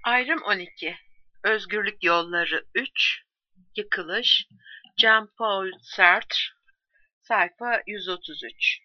Ayrım 12. Özgürlük Yolları 3. Yıkılış. Jean-Paul Sartre. Sayfa 133.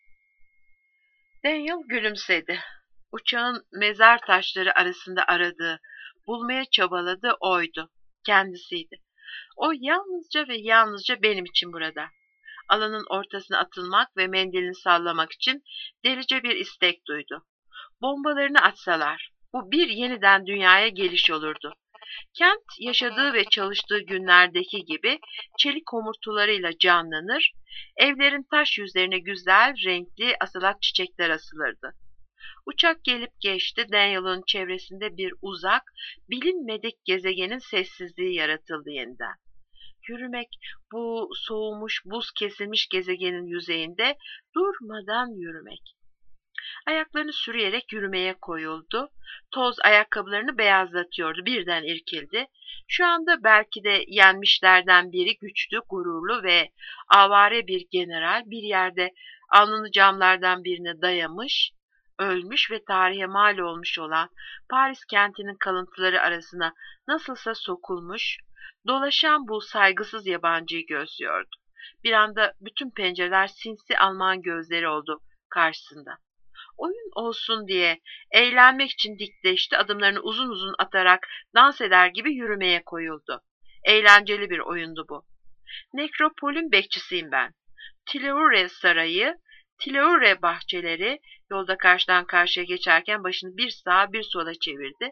Daniel gülümsedi. Uçağın mezar taşları arasında aradığı, bulmaya çabaladığı oydu. Kendisiydi. O yalnızca ve yalnızca benim için burada. Alanın ortasına atılmak ve mendilini sallamak için delice bir istek duydu. Bombalarını atsalar, bu bir yeniden dünyaya geliş olurdu. Kent yaşadığı ve çalıştığı günlerdeki gibi çelik homurtularıyla canlanır, evlerin taş yüzlerine güzel, renkli asılak çiçekler asılırdı. Uçak gelip geçti, Daniel'ın çevresinde bir uzak, bilinmedik gezegenin sessizliği yaratıldı yeniden. Yürümek, bu soğumuş, buz kesilmiş gezegenin yüzeyinde durmadan yürümek. Ayaklarını sürüyerek yürümeye koyuldu. Toz ayakkabılarını beyazlatıyordu. Birden irkildi. Şu anda belki de yenmişlerden biri güçlü, gururlu ve avare bir general bir yerde alnını camlardan birine dayamış, ölmüş ve tarihe mal olmuş olan Paris kentinin kalıntıları arasına nasılsa sokulmuş, dolaşan bu saygısız yabancıyı gözlüyordu. Bir anda bütün pencereler sinsi Alman gözleri oldu karşısında. Oyun olsun diye eğlenmek için dikleşti, adımlarını uzun uzun atarak dans eder gibi yürümeye koyuldu. Eğlenceli bir oyundu bu. Nekropol'ün bekçisiyim ben. Tileure Sarayı, Tileure bahçeleri, yolda karşıdan karşıya geçerken başını bir sağa bir sola çevirdi.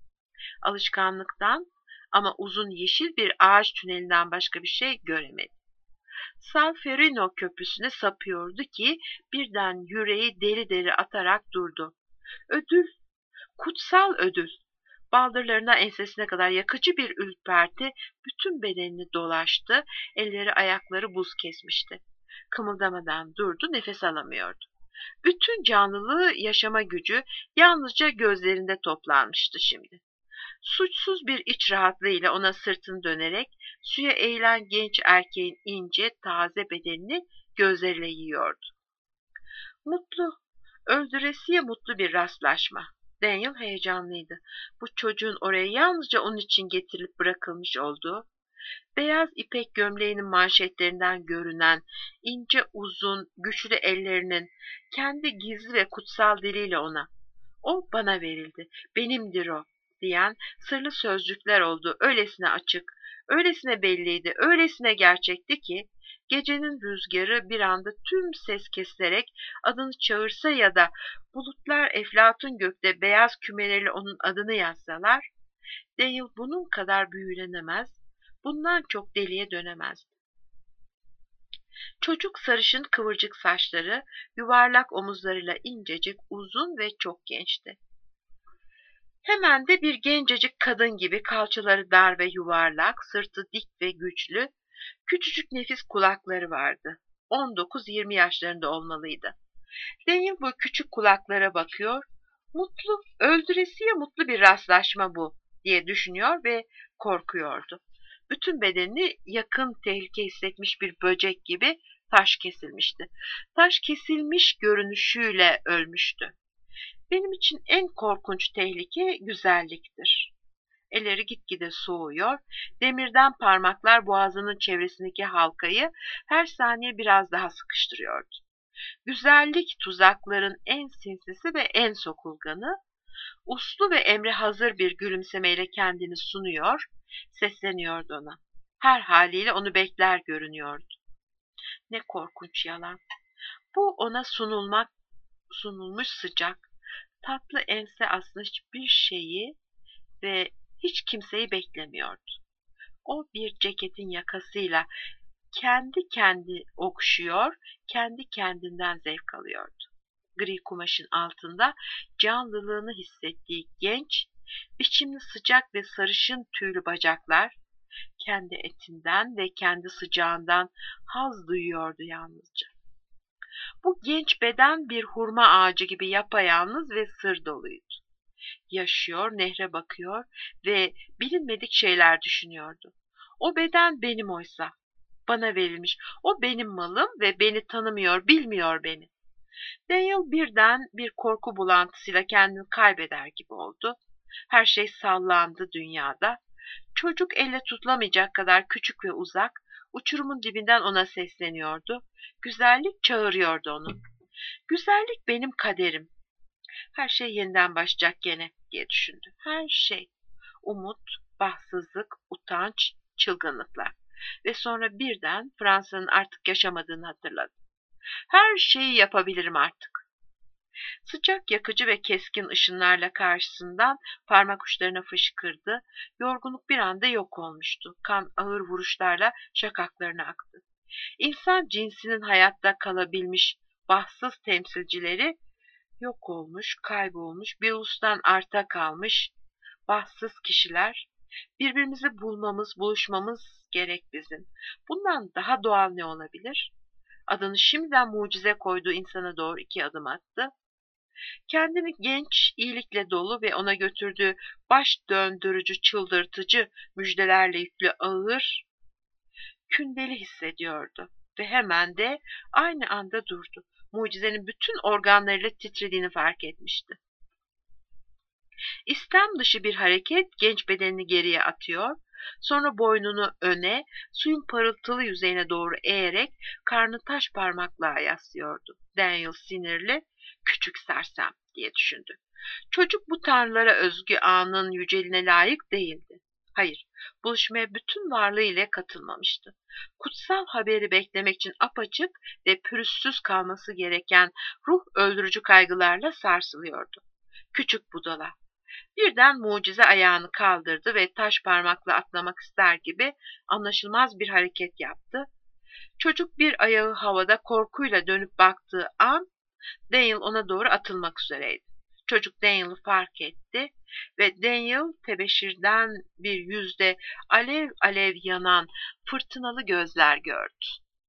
Alışkanlıktan ama uzun yeşil bir ağaç tünelinden başka bir şey göremedi. Salferino köprüsüne sapıyordu ki birden yüreği deri deri atarak durdu. Ödül, kutsal ödül. Baldırlarına ensesine kadar yakıcı bir ürperti bütün bedenini dolaştı, elleri ayakları buz kesmişti. Kımıldamadan durdu, nefes alamıyordu. Bütün canlılığı, yaşama gücü yalnızca gözlerinde toplanmıştı şimdi. Suçsuz bir iç rahatlığıyla ona sırtını dönerek suya eğilen genç erkeğin ince, taze bedenini gözleriyle yiyordu. Mutlu, öldüresiye mutlu bir rastlaşma. Daniel heyecanlıydı. Bu çocuğun oraya yalnızca onun için getirilip bırakılmış olduğu, beyaz ipek gömleğinin manşetlerinden görünen ince, uzun, güçlü ellerinin kendi gizli ve kutsal diliyle ona, "O bana verildi, benimdir o," diyen sırlı sözcükler oldu. Öylesine açık, öylesine belliydi, öylesine gerçekti ki gecenin rüzgarı bir anda tüm ses kesilerek adını çağırsa ya da bulutlar eflatun gökte beyaz kümeleriyle onun adını yazsalar, Daniel bunun kadar büyülenemez, bundan çok deliye dönemezdi. Çocuk sarışın kıvırcık saçları, yuvarlak omuzlarıyla incecik, uzun ve çok gençti. Hemen de bir gencecik kadın gibi kalçaları dar ve yuvarlak, sırtı dik ve güçlü, küçücük nefis kulakları vardı. 19-20 yaşlarında olmalıydı. Daniel bu küçük kulaklara bakıyor, mutlu, öldüresiye mutlu bir rastlaşma bu diye düşünüyor ve korkuyordu. Bütün bedenini yakın tehlike hissetmiş bir böcek gibi taş kesilmişti. Taş kesilmiş görünüşüyle ölmüştü. Benim için en korkunç tehlike güzelliktir. Elleri gitgide soğuyor, demirden parmaklar boğazının çevresindeki halkayı her saniye biraz daha sıkıştırıyordu. Güzellik tuzakların en sinsisi ve en sokulganı, uslu ve emre hazır bir gülümsemeyle kendini sunuyor, sesleniyordu ona. Her haliyle onu bekler görünüyordu. Ne korkunç yalan. Bu ona sunulmuş sıcak, tatlı ense aslında hiçbir şeyi ve hiç kimseyi beklemiyordu. O bir ceketin yakasıyla kendi okşuyor, kendi kendinden zevk alıyordu. Gri kumaşın altında canlılığını hissettiği genç, biçimli sıcak ve sarışın tüylü bacaklar, kendi etinden ve kendi sıcağından haz duyuyordu yalnızca. Bu genç beden bir hurma ağacı gibi yapayalnız ve sır doluydu. Yaşıyor, nehre bakıyor ve bilinmedik şeyler düşünüyordu. O beden benim oysa, bana verilmiş. O benim malım ve beni tanımıyor, bilmiyor beni. Daniel birden bir korku bulantısıyla kendini kaybeder gibi oldu. Her şey sallandı dünyada. Çocuk elle tutulamayacak kadar küçük ve uzak, uçurumun dibinden ona sesleniyordu. Güzellik çağırıyordu onu. Güzellik benim kaderim. Her şey yeniden başlayacak gene diye düşündü. Her şey. Umut, bahtsızlık, utanç, çılgınlıklar. Ve sonra birden Fransa'nın artık yaşamadığını hatırladı. Her şeyi yapabilirim artık. Sıcak, yakıcı ve keskin ışınlarla karşısından parmak uçlarına fışkırdı. Yorgunluk bir anda yok olmuştu. Kan ağır vuruşlarla şakaklarına aktı. İnsan cinsinin hayatta kalabilmiş bahtsız temsilcileri yok olmuş, kaybolmuş, bir ulustan arta kalmış bahtsız kişiler. Birbirimizi bulmamız, buluşmamız gerek bizim. Bundan daha doğal ne olabilir? Adını şimdiden mucize koyduğu insana doğru 2 adım attı. Kendini genç, iyilikle dolu ve ona götürdüğü baş döndürücü, çıldırtıcı müjdelerle yüklü ağır, kündeli hissediyordu. Ve hemen de aynı anda durdu. Mucizenin bütün organlarıyla titrediğini fark etmişti. İstem dışı bir hareket genç bedenini geriye atıyor, sonra boynunu öne, suyun parıltılı yüzeyine doğru eğerek karnı taş parmaklığa yaslıyordu. Daniel sinirli, küçük sersem diye düşündü. Çocuk bu tanrılara özgü anın yüceliğine layık değildi. Hayır, buluşmaya bütün varlığıyla katılmamıştı. Kutsal haberi beklemek için apaçık ve pürüzsüz kalması gereken ruh öldürücü kaygılarla sarsılıyordu. Küçük budala. Birden mucize ayağını kaldırdı ve taş parmakla atlamak ister gibi anlaşılmaz bir hareket yaptı. Çocuk bir ayağı havada korkuyla dönüp baktığı an Daniel ona doğru atılmak üzereydi. Çocuk Daniel'ı fark etti ve Daniel tebeşirden bir yüzde alev alev yanan fırtınalı gözler gördü.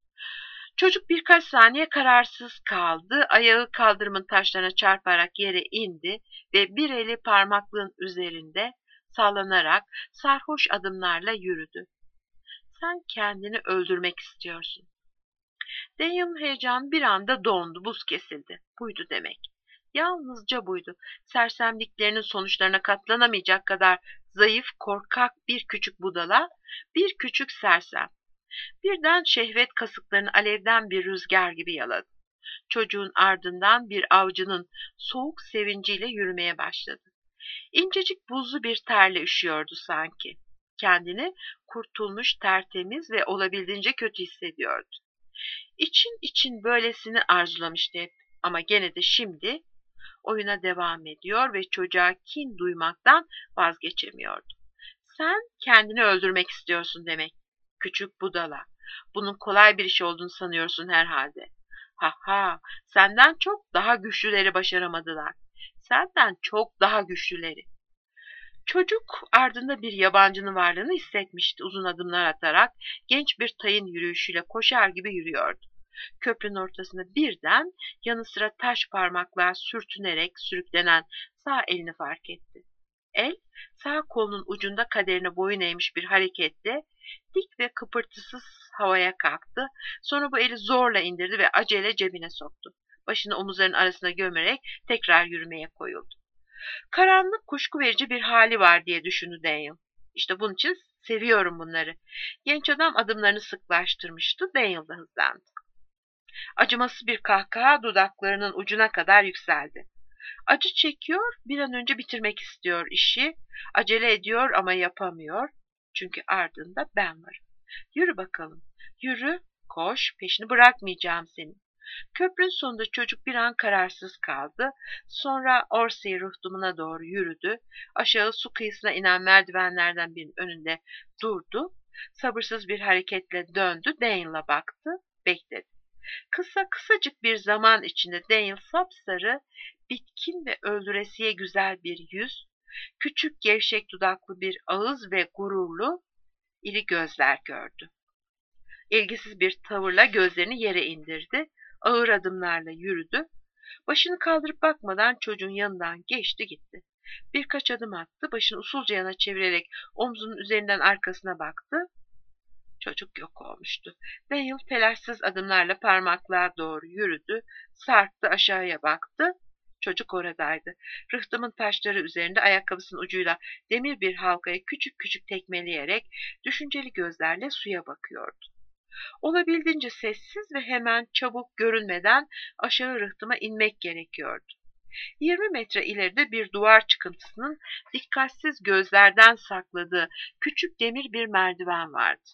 Çocuk birkaç saniye kararsız kaldı. Ayağı kaldırımın taşlarına çarparak yere indi ve bir eli parmaklığın üzerinde sallanarak sarhoş adımlarla yürüdü. Sen kendini öldürmek istiyorsun. Daniel'ın heyecanı bir anda dondu, buz kesildi. Buydu demek. Yalnızca buydu. Sersemliklerinin sonuçlarına katlanamayacak kadar zayıf, korkak bir küçük budala, bir küçük sersem. Birden şehvet kasıklarını alevden bir rüzgar gibi yaladı. Çocuğun ardından bir avcının soğuk sevinciyle yürümeye başladı. İncecik buzlu bir terle üşüyordu sanki. Kendini kurtulmuş, tertemiz ve olabildiğince kötü hissediyordu. İçin için böylesini arzulamıştı hep ama gene de şimdi oyuna devam ediyor ve çocuğa kin duymaktan vazgeçemiyordu. Sen kendini öldürmek istiyorsun demek. Küçük budala. Bunun kolay bir iş olduğunu sanıyorsun herhalde. Ha ha, senden çok daha güçlüleri başaramadılar. Senden çok daha güçlüleri. Çocuk ardında bir yabancının varlığını hissetmişti. Uzun adımlar atarak genç bir tayın yürüyüşüyle koşar gibi yürüyordu. Köprünün ortasında birden yanı sıra taş parmaklığa sürtünerek sürüklenen sağ elini fark etti. El, sağ kolunun ucunda kaderine boyun eğmiş bir hareketle dik ve kıpırtısız havaya kalktı. Sonra bu eli zorla indirdi ve acele cebine soktu. Başını omuzlarının arasına gömerek tekrar yürümeye koyuldu. Karanlık, kuşku verici bir hali var diye düşündü Daniel. İşte bunun için seviyorum bunları. Genç adam adımlarını sıklaştırmıştı. Daniel da hızlandı. Acımasız bir kahkaha dudaklarının ucuna kadar yükseldi. Acı çekiyor, bir an önce bitirmek istiyor işi. Acele ediyor ama yapamıyor. Çünkü ardında ben varım. Yürü bakalım. Yürü, koş, peşini bırakmayacağım senin. Köprünün sonunda çocuk bir an kararsız kaldı. Sonra Orsay rıhtımına doğru yürüdü. Aşağı su kıyısına inen merdivenlerden birinin önünde durdu. Sabırsız bir hareketle döndü. Daniel'a baktı, bekledi. Kısacık bir zaman içinde Daniel sapsarı, bitkin ve öldüresiye güzel bir yüz, küçük gevşek dudaklı bir ağız ve gururlu, iri gözler gördü. İlgisiz bir tavırla gözlerini yere indirdi, ağır adımlarla yürüdü. Başını kaldırıp bakmadan çocuğun yanından geçti gitti. Birkaç adım attı, başını usulca yana çevirerek omzunun üzerinden arkasına baktı. Çocuk yok olmuştu. Daniel telaşsız adımlarla parmaklığa doğru yürüdü, sarktı, aşağıya baktı. Çocuk oradaydı. Rıhtımın taşları üzerinde ayakkabısının ucuyla demir bir halkayı küçük küçük tekmeleyerek düşünceli gözlerle suya bakıyordu. Olabildiğince sessiz ve hemen çabuk görünmeden aşağı rıhtıma inmek gerekiyordu. 20 metre ileride bir duvar çıkıntısının dikkatsiz gözlerden sakladığı küçük demir bir merdiven vardı.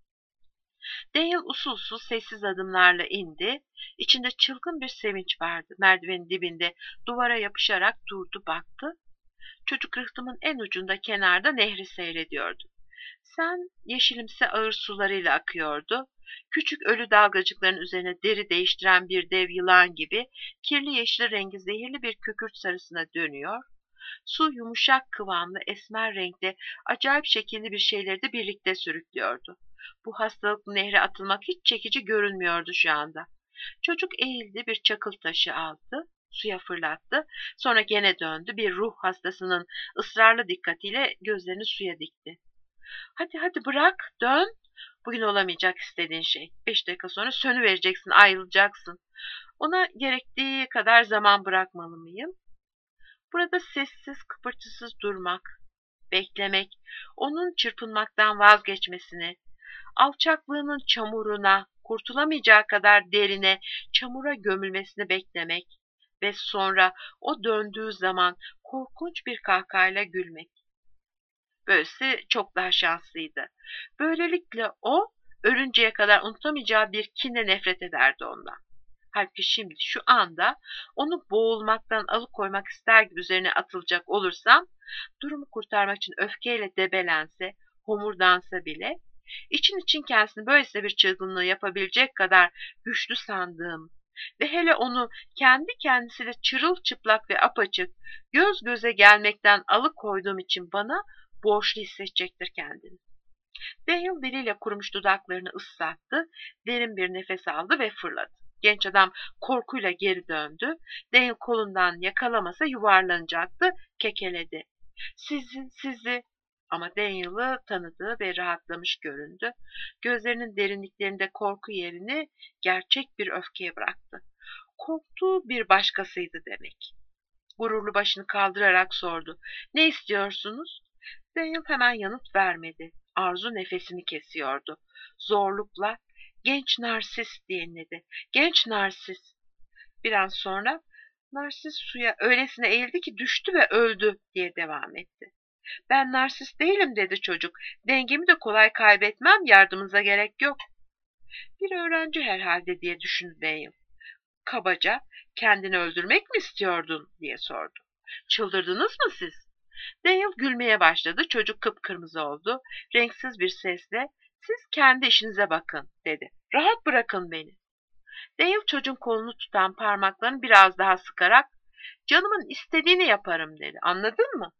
Dale usulsüz sessiz adımlarla indi. İçinde çılgın bir sevinç vardı. Merdivenin dibinde duvara yapışarak durdu baktı. Çocuk rıhtımın en ucunda kenarda nehri seyrediyordu. Sen yeşilimsi ağır sularıyla akıyordu. Küçük ölü dalgacıkların üzerine deri değiştiren bir dev yılan gibi kirli yeşil rengi zehirli bir kükürt sarısına dönüyor. Su yumuşak kıvamlı esmer renkte acayip şekilli bir şeyleri de birlikte sürüklüyordu. Bu hastalıklı nehre atılmak hiç çekici görünmüyordu şu anda. Çocuk eğildi, bir çakıl taşı aldı, suya fırlattı. Sonra gene döndü, bir ruh hastasının ısrarlı dikkatiyle gözlerini suya dikti. Hadi hadi bırak, dön. Bugün olamayacak istediğin şey. 5 dakika sonra sönüvereceksin, ayrılacaksın. Ona gerektiği kadar zaman bırakmalı mıyım? Burada sessiz, kıpırtısız durmak, beklemek, onun çırpınmaktan vazgeçmesini, alçaklığının çamuruna, kurtulamayacağı kadar derine, çamura gömülmesini beklemek ve sonra o döndüğü zaman korkunç bir kahkahayla gülmek. Böylesi çok daha şanslıydı. Böylelikle o, ölünceye kadar unutamayacağı bir kinle nefret ederdi ondan. Halbuki şimdi şu anda onu boğulmaktan alıkoymak ister gibi üzerine atılacak olursam, durumu kurtarmak için öfkeyle debelense, homurdansa bile, için kendisini böylesine bir çılgınlığı yapabilecek kadar güçlü sandığım ve hele onu kendi kendisiyle çırılçıplak ve apaçık göz göze gelmekten alıkoyduğum için bana borçlu hissedecektir kendini. Dale diliyle kurumuş dudaklarını ıslattı, derin bir nefes aldı ve fırladı. Genç adam korkuyla geri döndü. Dale kolundan yakalamasa yuvarlanacaktı, kekeledi. Sizi. Ama Daniel'ı tanıdı ve rahatlamış göründü. Gözlerinin derinliklerinde korku yerini gerçek bir öfkeye bıraktı. Korktuğu bir başkasıydı demek. Gururlu başını kaldırarak sordu. Ne istiyorsunuz? Daniel hemen yanıt vermedi. Arzu nefesini kesiyordu. Zorlukla genç narsis diye inledi. Genç narsis. Bir an sonra narsis suya öylesine eğildi ki düştü ve öldü diye devam etti. Ben narsist değilim dedi çocuk. Dengemi de kolay kaybetmem, yardımınıza gerek yok. Bir öğrenci herhalde diye düşündü Dale. Kabaca, kendini öldürmek mi istiyordun diye sordu. Çıldırdınız mı siz? Dale gülmeye başladı. Çocuk kıpkırmızı oldu. Renksiz bir sesle, siz kendi işinize bakın dedi. Rahat bırakın beni. Dale çocuğun kolunu tutan parmaklarını biraz daha sıkarak, canımın istediğini yaparım dedi. Anladın mı?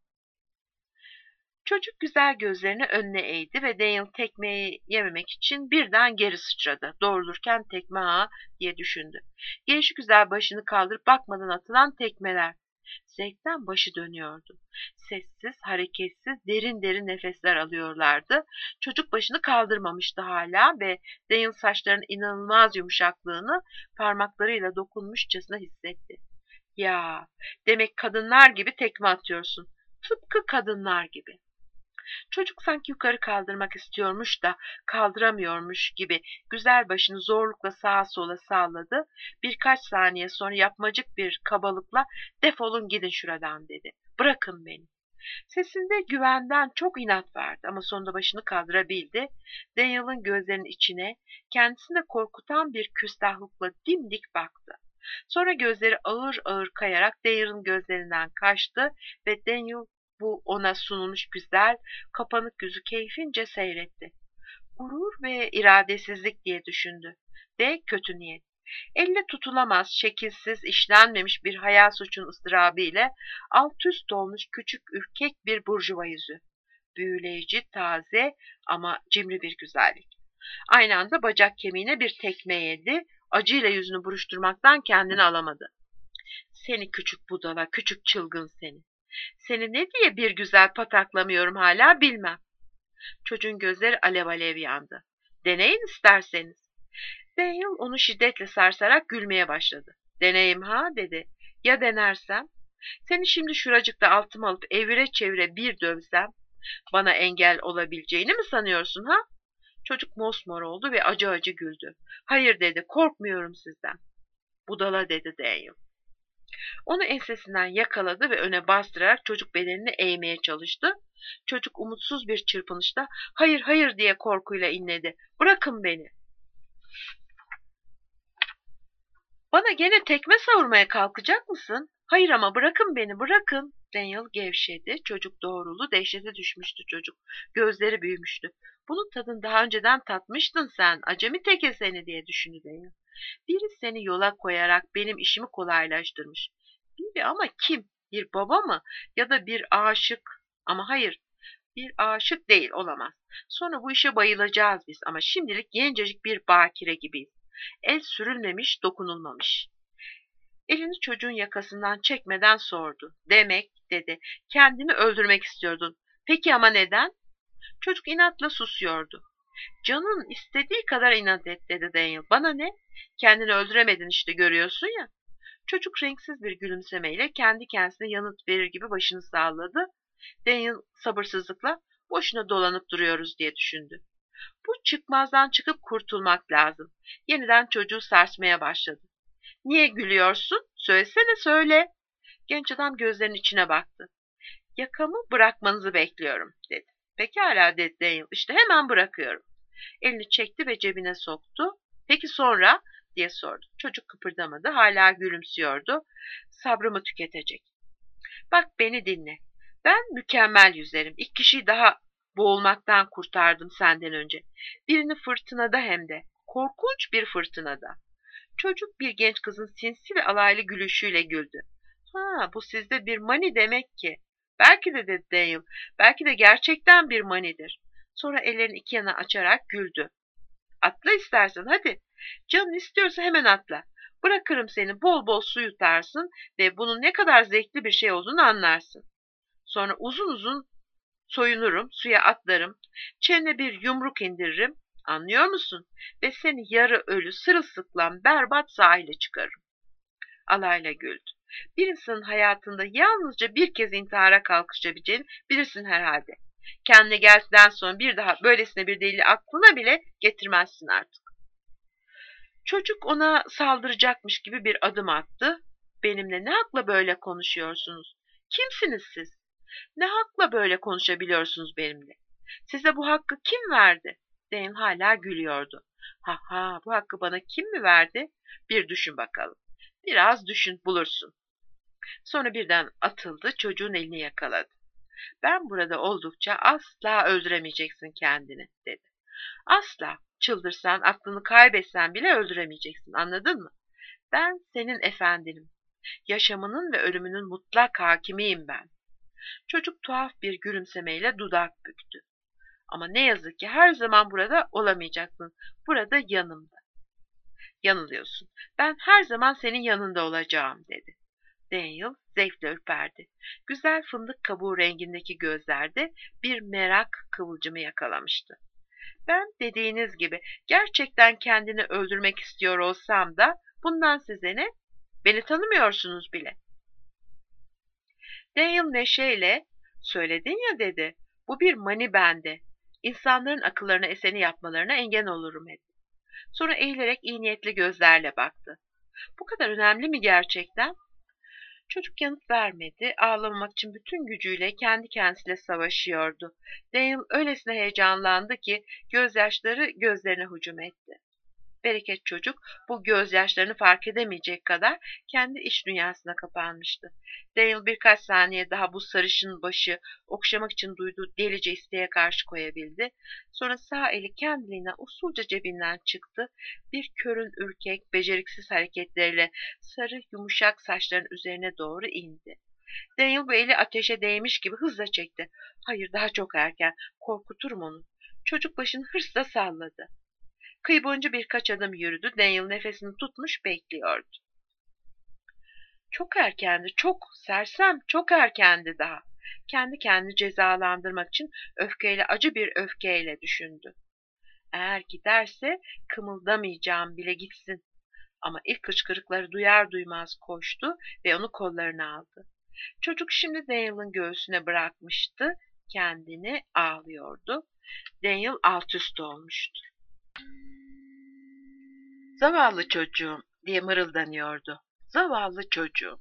Çocuk güzel gözlerini önüne eğdi ve Daniel tekmeyi yememek için birden geri sıçradı. Doğrulurken tekme ha diye düşündü. Gelişigüzel başını kaldırıp bakmadan atılan tekmeler. Zevkten başı dönüyordu. Sessiz, hareketsiz, derin derin nefesler alıyorlardı. Çocuk başını kaldırmamıştı hala ve Daniel saçlarının inanılmaz yumuşaklığını parmaklarıyla dokunmuşçasına hissetti. Ya, demek kadınlar gibi tekme atıyorsun. Tıpkı kadınlar gibi. Çocuk sanki yukarı kaldırmak istiyormuş da kaldıramıyormuş gibi güzel başını zorlukla sağa sola salladı. Birkaç saniye sonra yapmacık bir kabalıkla defolun gidin şuradan dedi. Bırakın beni. Sesinde güvenden çok inat vardı ama sonunda başını kaldırabildi. Daniel'ın gözlerinin içine kendisini korkutan bir küstahlıkla dimdik baktı. Sonra gözleri ağır ağır kayarak Daniel'ın gözlerinden kaçtı ve Daniel bu ona sunulmuş güzel, kapanık yüzü keyfince seyretti. Gurur ve iradesizlik diye düşündü. Ve kötü niyet. Elle tutulamaz, şekilsiz, işlenmemiş bir hayal suçun ıstırabı ile alt üst olmuş küçük ürkek bir burjuva yüzü. Büyüleyici, taze ama cimri bir güzellik. Aynı anda bacak kemiğine bir tekme yedi, acıyla yüzünü buruşturmaktan kendini alamadı. Seni küçük budala, küçük çılgın seni. Seni ne diye bir güzel pataklamıyorum hala bilmem. Çocuğun gözleri alev alev yandı. Deneyin isterseniz. Dale onu şiddetle sarsarak gülmeye başladı. Deneyim ha dedi. Ya denersem? Seni şimdi şuracıkta altıma alıp evire çevire bir dövsem, bana engel olabileceğini mi sanıyorsun ha? Çocuk mosmor oldu ve acı acı güldü. Hayır dedi, korkmuyorum sizden. Budala dedi Daniel. Onu ensesinden yakaladı ve öne bastırarak çocuk bedenini eğmeye çalıştı. Çocuk umutsuz bir çırpınışta hayır hayır diye korkuyla inledi. Bırakın beni. Bana gene tekme savurmaya kalkacak mısın? Hayır ama bırakın beni, bırakın. Daniel gevşedi. Çocuk doğruldu. Dehşete düşmüştü çocuk. Gözleri büyümüştü. Bunun tadını daha önceden tatmıştın sen. Acemi teke seni diye düşündü Daniel. Biri seni yola koyarak benim işimi kolaylaştırmış. Biri ama kim? Bir baba mı? Ya da bir aşık? Ama hayır, bir aşık değil olamaz. Sonra bu işe bayılacağız biz ama şimdilik gencecik bir bakire gibiyiz. El sürülmemiş, dokunulmamış. Elini çocuğun yakasından çekmeden sordu. Demek, dedi, kendini öldürmek istiyordun. Peki ama neden? Çocuk inatla susuyordu. Canın istediği kadar inat et, dedi Daniel. Bana ne? Kendini öldüremedin işte, görüyorsun ya. Çocuk renksiz bir gülümsemeyle kendi kendisine yanıt verir gibi başını salladı. Daniel sabırsızlıkla boşuna dolanıp duruyoruz diye düşündü. Bu çıkmazdan çıkıp kurtulmak lazım. Yeniden çocuğu sarsmaya başladı. Niye gülüyorsun? Söylesene, söyle. Genç adam gözlerinin içine baktı. Yakamı bırakmanızı bekliyorum, dedi. Pekala, dedi Daniel. İşte hemen bırakıyorum. Elini çekti ve cebine soktu. Peki sonra? Diye sordu. Çocuk kıpırdamadı. Hala gülümsüyordu. Sabrımı tüketecek. Bak beni dinle. Ben mükemmel yüzerim. 2 kişiyi daha boğulmaktan kurtardım senden önce. Birini fırtınada hem de. Korkunç bir fırtınada. Çocuk bir genç kızın sinsi ve alaylı gülüşüyle güldü. Ha, bu sizde bir mani demek ki. Belki de, dedi Daniel. Belki de gerçekten bir manidir. Sonra ellerini iki yana açarak güldü. Atla istersen, hadi. Canın istiyorsa hemen atla. Bırakırım seni, bol bol su yutarsın ve bunun ne kadar zevkli bir şey olduğunu anlarsın. Sonra uzun uzun soyunurum, suya atlarım, çenene bir yumruk indiririm, anlıyor musun? Ve seni yarı ölü, sırılsıklam, berbat sahile çıkarırım. Alayla güldü. Bir insanın hayatında yalnızca bir kez intihara kalkışabileceğini bilirsin herhalde. Kendine geldikten sonra bir daha böylesine bir delili aklına bile getirmezsin artık. Çocuk ona saldıracakmış gibi bir adım attı. Benimle ne hakla böyle konuşuyorsunuz? Kimsiniz siz? Ne hakla böyle konuşabiliyorsunuz benimle? Size bu hakkı kim verdi? Daniel hala gülüyordu. Ha ha, bu hakkı bana kim mi verdi? Bir düşün bakalım. Biraz düşün, bulursun. Sonra birden atıldı, çocuğun elini yakaladı. Ben burada oldukça asla öldüremeyeceksin kendini, dedi. Asla. Çıldırsan, aklını kaybetsen bile öldüremeyeceksin, anladın mı? Ben senin efendinim. Yaşamının ve ölümünün mutlak hakimiyim ben. Çocuk tuhaf bir gülümsemeyle dudak büktü. Ama ne yazık ki her zaman burada olamayacaksın. Burada yanımda. Yanılıyorsun. Ben her zaman senin yanında olacağım, dedi. Daniel zevkle ürperdi. Güzel fındık kabuğu rengindeki gözlerde bir merak kıvılcımı yakalamıştı. Ben dediğiniz gibi gerçekten kendini öldürmek istiyor olsam da bundan size ne? Beni tanımıyorsunuz bile. Daniel neşeyle, söyledin ya, dedi. Bu bir mani bende. İnsanların akıllarına eseni yapmalarına engel olurum, dedi. Sonra eğilerek iyi niyetli gözlerle baktı. Bu kadar önemli mi gerçekten? Çocuk yanıt vermedi. Ağlamamak için bütün gücüyle kendi kendisiyle savaşıyordu. Daniel öylesine heyecanlandı ki gözyaşları gözlerine hücum etti. Bereket çocuk bu gözyaşlarını fark edemeyecek kadar kendi iç dünyasına kapanmıştı. Daniel birkaç saniye daha bu sarışın başı okşamak için duyduğu delice isteğe karşı koyabildi. Sonra sağ eli kendiliğinden usulca cebinden çıktı. Bir körün ürkek, beceriksiz hareketleriyle sarı yumuşak saçların üzerine doğru indi. Daniel bu eli ateşe değmiş gibi hızla çekti. Hayır, daha çok erken. Korkuturum onu. Çocuk başını hırsla salladı. Kıyı boyunca birkaç adım yürüdü. Daniel nefesini tutmuş bekliyordu. Çok erkendi, çok sersem, çok erkendi daha. Kendi kendini cezalandırmak için öfkeyle, acı bir öfkeyle düşündü. Eğer giderse kımıldamayacağım bile, gitsin. Ama ilk hıçkırıkları duyar duymaz koştu ve onu kollarına aldı. Çocuk şimdi Daniel'ın göğsüne bırakmıştı, kendini ağlıyordu. Daniel alt üst olmuştu. Zavallı çocuğum diye mırıldanıyordu. Zavallı çocuğum.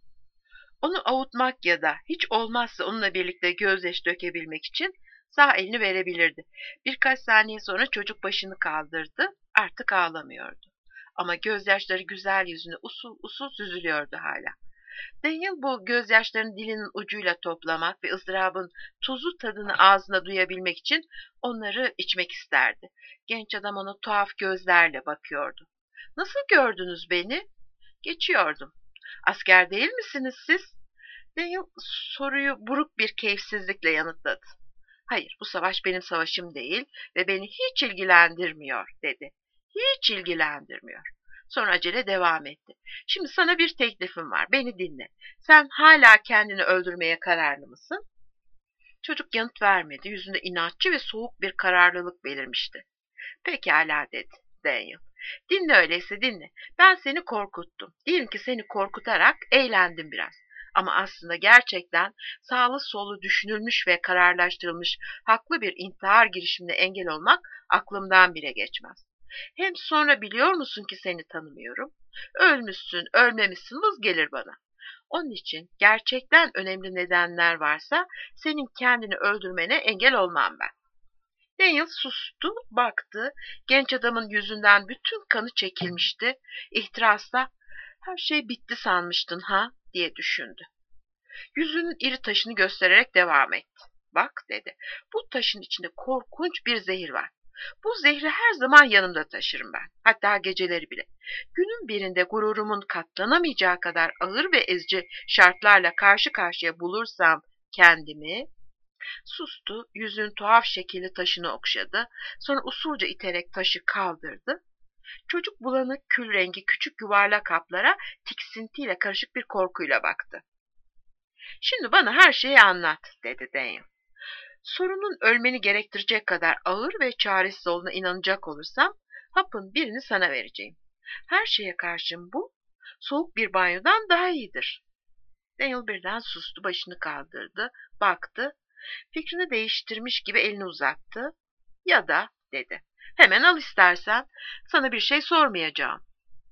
Onu avutmak ya da hiç olmazsa onunla birlikte gözyaşı dökebilmek için sağ elini verebilirdi. Birkaç saniye sonra çocuk başını kaldırdı, artık ağlamıyordu. Ama gözyaşları güzel yüzüne usul usul süzülüyordu hala. Daniel bu gözyaşlarını dilinin ucuyla toplamak ve ızdırabın tuzlu tadını ağzına duyabilmek için onları içmek isterdi. Genç adam ona tuhaf gözlerle bakıyordu. Nasıl gördünüz beni? Geçiyordum. Asker değil misiniz siz? Daniel soruyu buruk bir keyifsizlikle yanıtladı. Hayır, bu savaş benim savaşım değil ve beni hiç ilgilendirmiyor, dedi. Hiç ilgilendirmiyor. Sonra acele devam etti. Şimdi sana bir teklifim var, beni dinle. Sen hala kendini öldürmeye kararlı mısın? Çocuk yanıt vermedi, yüzünde inatçı ve soğuk bir kararlılık belirmişti. Pekala, dedi Daniel. Dinle öyleyse dinle. Ben seni korkuttum. Diyelim ki seni korkutarak eğlendim biraz. Ama aslında gerçekten sağlı sollu düşünülmüş ve kararlaştırılmış haklı bir intihar girişimine engel olmak aklımdan bile geçmez. Hem sonra biliyor musun ki seni tanımıyorum. Ölmüşsün, ölmemişsin vız gelir bana. Onun için gerçekten önemli nedenler varsa senin kendini öldürmene engel olmam ben. Daniel sustu, baktı. Genç adamın yüzünden bütün kanı çekilmişti. İhtirasla, her şey bitti sanmıştın ha, diye düşündü. Yüzünün iri taşını göstererek devam etti. Bak, dedi, bu taşın içinde korkunç bir zehir var. Bu zehri her zaman yanımda taşırım ben. Hatta geceleri bile. Günün birinde gururumun katlanamayacağı kadar ağır ve ezici şartlarla karşı karşıya bulursam kendimi... Sustu, yüzün tuhaf şekilli taşını okşadı, sonra usulca iterek taşı kaldırdı. Çocuk bulanık kül rengi küçük yuvarlak haplara tiksintiyle karışık bir korkuyla baktı. Şimdi bana her şeyi anlat, dedi Daniel. Sorunun ölmeni gerektirecek kadar ağır ve çaresiz olduğuna inanacak olursam, hapın birini sana vereceğim. Her şeye karşın bu, soğuk bir banyodan daha iyidir. Daniel birden sustu, başını kaldırdı, baktı. Fikrini değiştirmiş gibi elini uzattı. Ya da, dedi, hemen al istersen, sana bir şey sormayacağım.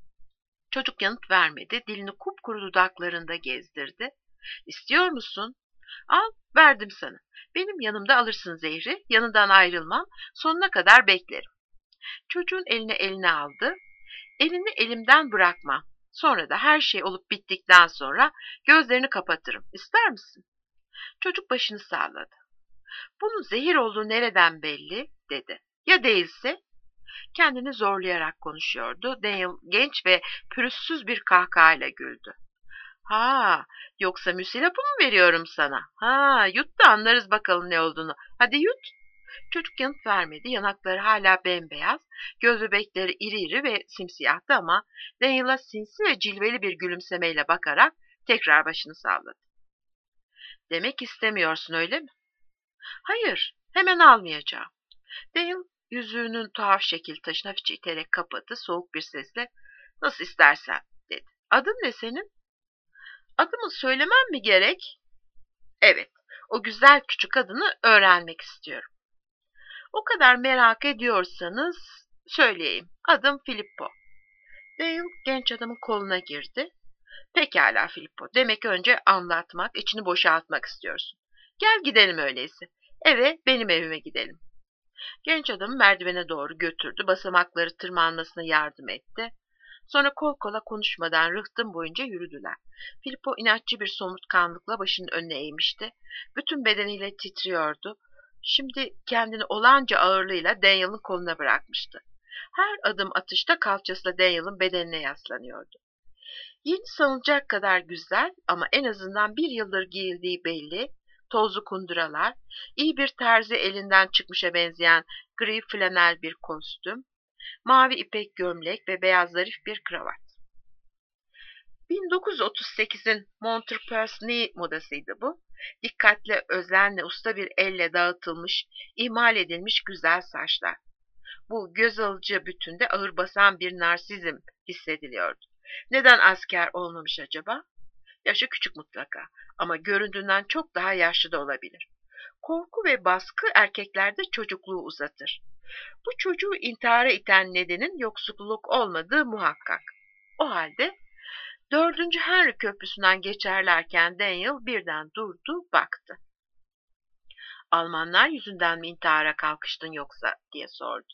Çocuk yanıt vermedi, dilini kupkuru dudaklarında gezdirdi. İstiyor musun? Al, verdim sana. Benim yanımda alırsın zehri, yanından ayrılmam, sonuna kadar beklerim. Çocuğun eline aldı. Elini elimden bırakmam. Sonra da her şey olup bittikten sonra gözlerini kapatırım. İster misin? Çocuk başını salladı. Bunun zehir olduğu nereden belli, dedi. Ya değilse? Kendini zorlayarak konuşuyordu. Daniel genç ve pürüzsüz bir kahkahayla güldü. Ha, yoksa müsilapı mı veriyorum sana? Ha, yut da anlarız bakalım ne olduğunu. Hadi yut. Çocuk yanıt vermedi. Yanakları hala bembeyaz. Göz bebekleri iri iri ve simsiyahtı ama Daniel'a sinsi ve cilveli bir gülümsemeyle bakarak tekrar başını salladı. Demek istemiyorsun, öyle mi? Hayır, hemen almayacağım. Daniel yüzüğünün tuhaf şekil taşını hafifçe iterek kapadı, soğuk bir sesle nasıl istersen, dedi. Adın ne senin? Adımı söylemem mi gerek? Evet, o güzel küçük adını öğrenmek istiyorum. O kadar merak ediyorsanız söyleyeyim. Adım Filippo. Dale genç adamın koluna girdi. Pekala Filippo, demek önce anlatmak, içini boşaltmak istiyorsun. Gel gidelim öyleyse. Benim evime gidelim. Genç adamı merdivene doğru götürdü, basamakları tırmanmasına yardım etti. Sonra kol kola konuşmadan rıhtım boyunca yürüdüler. Filippo inatçı bir somurtkanlıkla başının önüne eğmişti. Bütün bedeniyle titriyordu. Şimdi kendini olanca ağırlığıyla Daniel'ın koluna bırakmıştı. Her adım atışta kalçasıyla Daniel'ın bedenine yaslanıyordu. Yeni sanılacak kadar güzel ama en azından bir yıldır giyildiği belli, tozlu kunduralar, iyi bir terzi elinden çıkmışa benzeyen gri flanel bir kostüm, mavi ipek gömlek ve beyaz zarif bir kravat. 1938'in Montparnasse modasıydı bu. Dikkatle, özenle, usta bir elle dağıtılmış, imal edilmiş güzel saçlar. Bu göz alıcı bütünde ağır basan bir narsizm hissediliyordu. Neden asker olmamış acaba? Yaşı küçük mutlaka ama göründüğünden çok daha yaşlı da olabilir. Korku ve baskı erkeklerde çocukluğu uzatır. Bu çocuğu intihara iten nedenin yoksulluk olmadığı muhakkak. O halde 4. Henry Köprüsü'nden geçerlerken Daniel birden durdu, baktı. Almanlar yüzünden mi intihara kalkıştın yoksa diye sordu.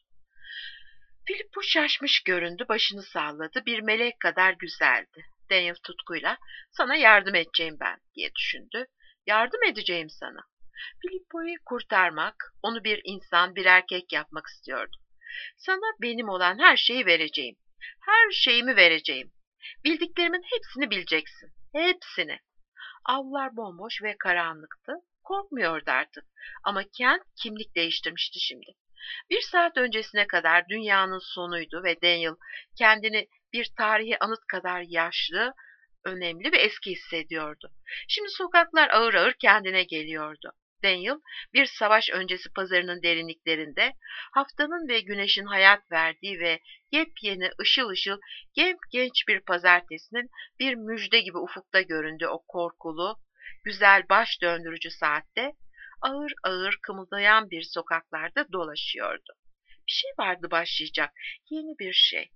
Filippo şaşmış göründü, başını salladı. Bir melek kadar güzeldi. Daniel tutkuyla, sana yardım edeceğim ben diye düşündü. Yardım edeceğim sana. Filippo'yu kurtarmak, onu bir insan, bir erkek yapmak istiyordu. Sana benim olan her şeyi vereceğim. Her şeyimi vereceğim. Bildiklerimin hepsini bileceksin. Hepsini. Avlular bomboş ve karanlıktı. Korkmuyordu artık. Ama Kent kimlik değiştirmişti şimdi. 1 saat öncesine kadar dünyanın sonuydu ve Daniel kendini bir tarihi anıt kadar yaşlı, önemli ve eski hissediyordu. Şimdi sokaklar ağır ağır kendine geliyordu. Daniel, bir savaş öncesi pazarının derinliklerinde, haftanın ve güneşin hayat verdiği ve yepyeni, ışıl ışıl, genç bir pazartesinin bir müjde gibi ufukta göründü o korkulu, güzel baş döndürücü saatte, ağır ağır kımıldayan bir sokaklarda dolaşıyordu. Bir şey vardı başlayacak, yeni bir şey.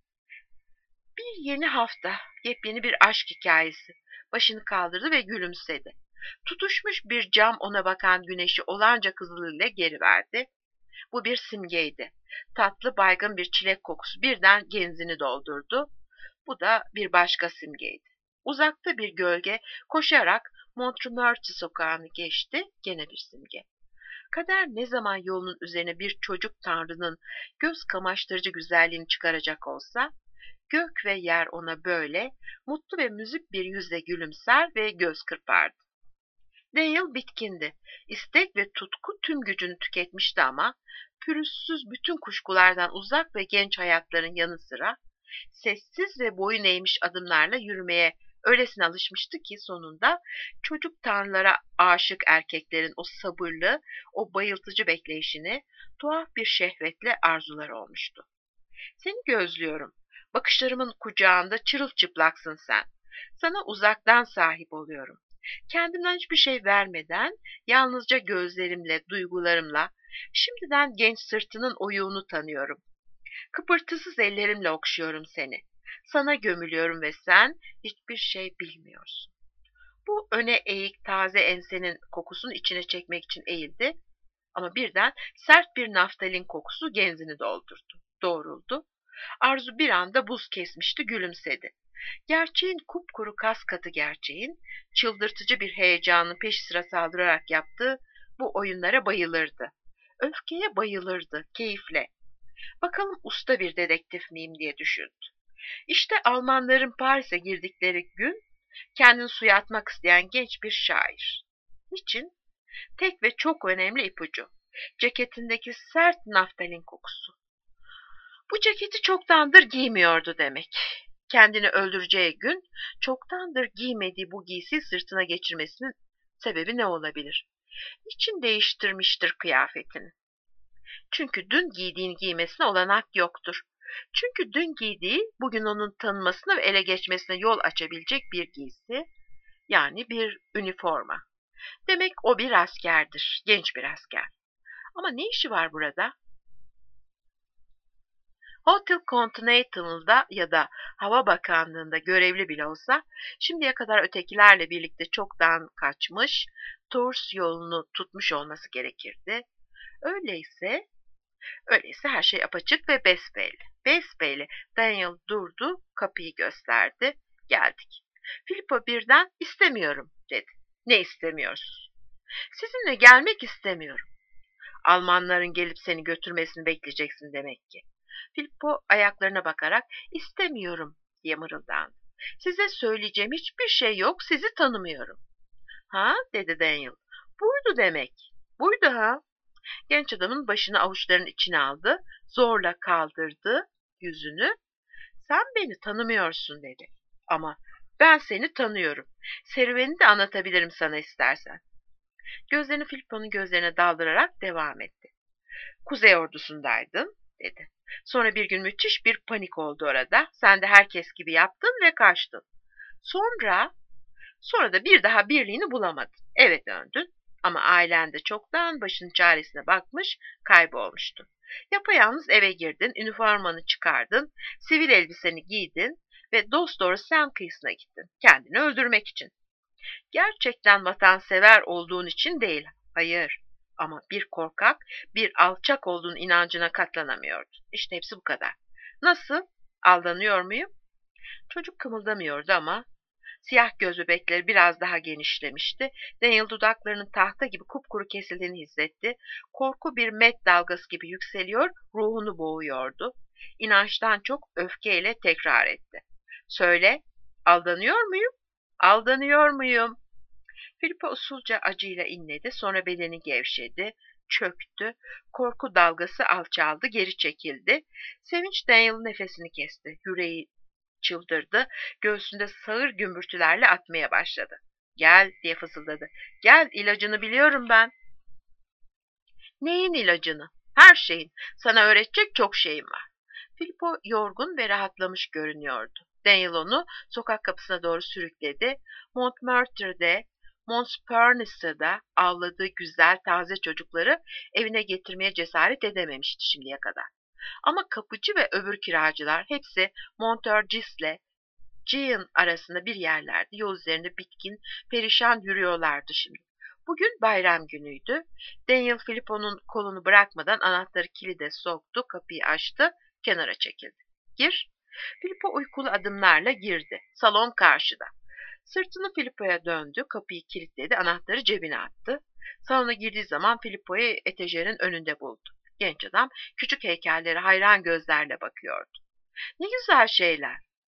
Bir yeni hafta, yepyeni bir aşk hikayesi. Başını kaldırdı ve gülümsedi. Tutuşmuş bir cam ona bakan güneşi olanca kızılıyla geri verdi. Bu bir simgeydi. Tatlı baygın bir çilek kokusu birden genzini doldurdu. Bu da bir başka simgeydi. Uzakta bir gölge koşarak Montmorency sokağını geçti, gene bir simge. Kader ne zaman yolunun üzerine bir çocuk tanrının göz kamaştırıcı güzelliğini çıkaracak olsa, gök ve yer ona böyle mutlu ve müzik bir yüzle gülümser ve göz kırpardı. Daniel bitkindi. İstek ve tutku tüm gücünü tüketmişti ama pürüzsüz bütün kuşkulardan uzak ve genç hayatların yanı sıra sessiz ve boyun eğmiş adımlarla yürümeye öylesine alışmıştı ki sonunda çocuk tanrılara aşık erkeklerin o sabırlı, o bayıltıcı bekleyişini tuhaf bir şehvetle arzular olmuştu. Seni gözlüyorum. Bakışlarımın kucağında çırılçıplaksın sen. Sana uzaktan sahip oluyorum. Kendimden hiçbir şey vermeden, yalnızca gözlerimle, duygularımla, şimdiden genç sırtının oyuğunu tanıyorum. Kıpırtısız ellerimle okşuyorum seni. Sana gömülüyorum ve sen hiçbir şey bilmiyorsun. Bu öne eğik taze ensenin kokusunu içine çekmek için eğildi ama birden sert bir naftalin kokusu genzini doldurdu. Doğruldu. Arzu bir anda buz kesmişti, gülümsedi. Gerçeğin kupkuru kas katı gerçeğin, çıldırtıcı bir heyecanın peş sıra saldırarak yaptığı bu oyunlara bayılırdı. Öfkeye bayılırdı, keyifle. Bakalım usta bir dedektif miyim diye düşündü. İşte Almanların Paris'e girdikleri gün kendini suya atmak isteyen genç bir şair. Niçin? Tek ve çok önemli ipucu. Ceketindeki sert naftalin kokusu. Bu ceketi çoktandır giymiyordu demek. Kendini öldüreceği gün çoktandır giymediği bu giysiyi sırtına geçirmesinin sebebi ne olabilir? Niçin değiştirmiştir kıyafetini? Çünkü dün giydiğini giymesine olanak yoktur. Çünkü dün giydiği bugün onun tanınmasına ve ele geçmesine yol açabilecek bir giysi, yani bir üniforma. Demek o bir askerdir, genç bir asker. Ama ne işi var burada? Hotel Continental'da ya da Hava Bakanlığı'nda görevli bile olsa, şimdiye kadar ötekilerle birlikte çoktan kaçmış, Tours yolunu tutmuş olması gerekirdi. Öyleyse her şey apaçık ve besbelli. Besbelli. Daniel durdu, kapıyı gösterdi. Geldik. Filippo birden istemiyorum dedi. Ne istemiyorsunuz? Sizinle gelmek istemiyorum. Almanların gelip seni götürmesini bekleyeceksin demek ki. Filippo ayaklarına bakarak istemiyorum diye mırıldandı. Size söyleyeceğim hiçbir şey yok, sizi tanımıyorum. Ha dedi Daniel. Buydu demek. Buydu ha. Genç adamın başını avuçlarının içine aldı, zorla kaldırdı yüzünü. Sen beni tanımıyorsun dedi. Ama ben seni tanıyorum. Serüvenini de anlatabilirim sana istersen. Gözlerini Filippo'nun gözlerine daldırarak devam etti. Kuzey ordusundaydın. dedi. Sonra bir gün müthiş bir panik oldu orada. Sen de herkes gibi yaptın ve kaçtın. Sonra da bir daha birliğini bulamadın. Eve döndün ama ailen de çoktan başının çaresine bakmış, kaybolmuştu. Yapayalnız eve girdin, üniformanı çıkardın, sivil elbiseni giydin ve dosdoğru Sen kıyısına gittin. Kendini öldürmek için. Gerçekten vatansever olduğun için değil. Hayır. Ama bir korkak, bir alçak olduğun inancına katlanamıyordun. İşte hepsi bu kadar. Nasıl? Aldanıyor muyum? Çocuk kımıldamıyordu ama siyah göz bebekleri biraz daha genişlemişti. Daniel dudaklarının tahta gibi kupkuru kesildiğini hissetti. Korku bir met dalgası gibi yükseliyor, ruhunu boğuyordu. İnançtan çok öfkeyle tekrar etti. Söyle, aldanıyor muyum? Aldanıyor muyum? Filippo usulca acıyla inledi, sonra bedeni gevşedi, çöktü, korku dalgası alçaldı, geri çekildi. Sevinç Daniel'ın nefesini kesti, yüreği çıldırdı, göğsünde sağır gümbürtülerle atmaya başladı. Gel diye fısıldadı. Gel, ilacını biliyorum ben. Neyin ilacını? Her şeyin. Sana öğretecek çok şeyim var. Filippo yorgun ve rahatlamış görünüyordu. Daniel onu sokak kapısına doğru sürükledi. Montmartre'de, Montparnasse'da avladığı güzel taze çocukları evine getirmeye cesaret edememişti şimdiye kadar. Ama kapıcı ve öbür kiracılar hepsi Montorgis'le Gian arasında bir yerlerde yol üzerinde bitkin, perişan yürüyorlardı şimdi. Bugün bayram günüydü. Daniel Filippo'nun kolunu bırakmadan anahtarı kilide soktu, kapıyı açtı, kenara çekildi. Gir. Filippo uykulu adımlarla girdi. Salon karşıda. Sırtını Filippo'ya döndü, kapıyı kilitledi, anahtarı cebine attı. Salona girdiği zaman Filippo'yu etajerin önünde buldu. Genç adam küçük heykellere hayran gözlerle bakıyordu. Ne güzel şeyler.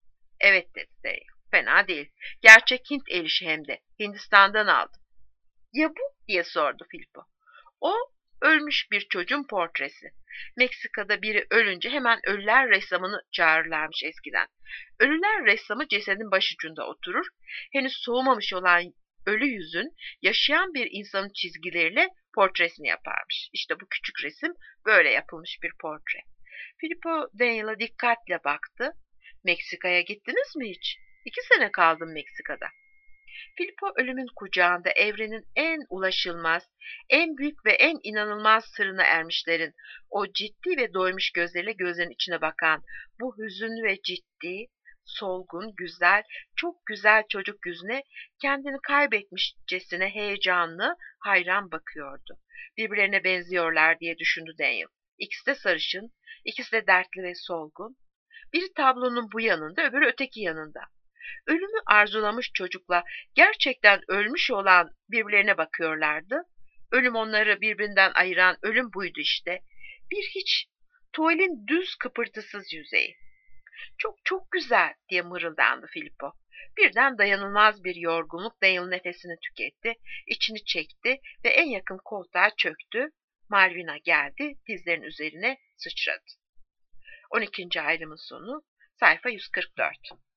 Evet dedi Dale. Fena değil. Gerçek Hint el işi hem de. Hindistan'dan aldım. Ya bu? Diye sordu Filippo. O ölmüş bir çocuğun portresi. Meksika'da biri ölünce hemen ölüler ressamını çağırırlarmış eskiden. Ölüler ressamı cesedin başucunda oturur. Henüz soğumamış olan ölü yüzün yaşayan bir insanın çizgileriyle portresini yaparmış. İşte bu küçük resim böyle yapılmış bir portre. Filippo Daniel'a dikkatle baktı. Meksika'ya gittiniz mi hiç? 2 sene kaldım Meksika'da. Filippo ölümün kucağında evrenin en ulaşılmaz, en büyük ve en inanılmaz sırrına ermişlerin, o ciddi ve doymuş gözleriyle gözlerin içine bakan, bu hüzünlü ve ciddi, solgun, güzel, çok güzel çocuk yüzüne kendini kaybetmişçesine heyecanlı, hayran bakıyordu. Birbirlerine benziyorlar diye düşündü Daniel. İkisi de sarışın, ikisi de dertli ve solgun. Biri tablonun bu yanında, öbürü öteki yanında. Ölümü arzulamış çocukla gerçekten ölmüş olan birbirlerine bakıyorlardı. Ölüm onları birbirinden ayıran ölüm buydu işte. Bir hiç, tuvalin düz kıpırtısız yüzeyi. Çok çok güzel diye mırıldandı Filippo. Birden dayanılmaz bir yorgunluk Daniel nefesini tüketti, içini çekti ve en yakın koltuğa çöktü. Malvina geldi, dizlerinin üzerine sıçradı. 12. ayrımın sonu, sayfa 144.